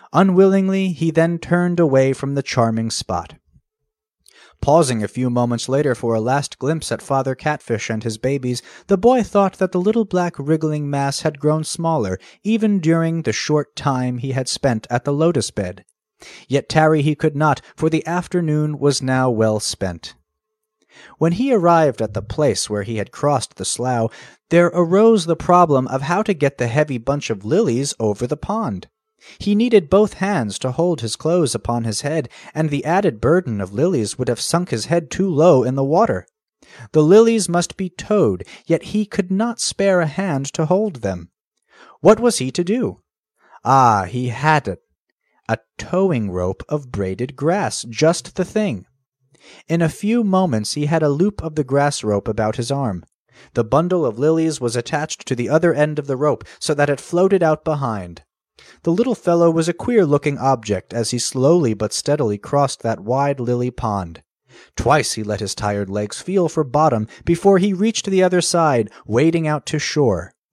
Unwillingly he then turned away from the charming spot. Pausing a few moments later for a last glimpse at Father Catfish and his babies, the boy thought that the little black wriggling mass had grown smaller even during the short time he had spent at the lotus bed. Yet tarry he could not, for the afternoon was now well spent. When he arrived at the place where he had crossed the slough, there arose the problem of how to get the heavy bunch of lilies over the pond. He needed both hands to hold his clothes upon his head, and the added burden of lilies would have sunk his head too low in the water. The lilies must be towed, yet he could not spare a hand to hold them. What was he to do? Ah, he had it. A towing rope of braided grass, just the thing. In a few moments he had a loop of the grass rope about his arm. The bundle of lilies was attached to the other end of the rope, so that it floated out behind. The little fellow was a queer-looking object as he slowly but steadily crossed that wide lily pond. Twice he let his tired legs feel for bottom before he reached the other side, wading out to shore.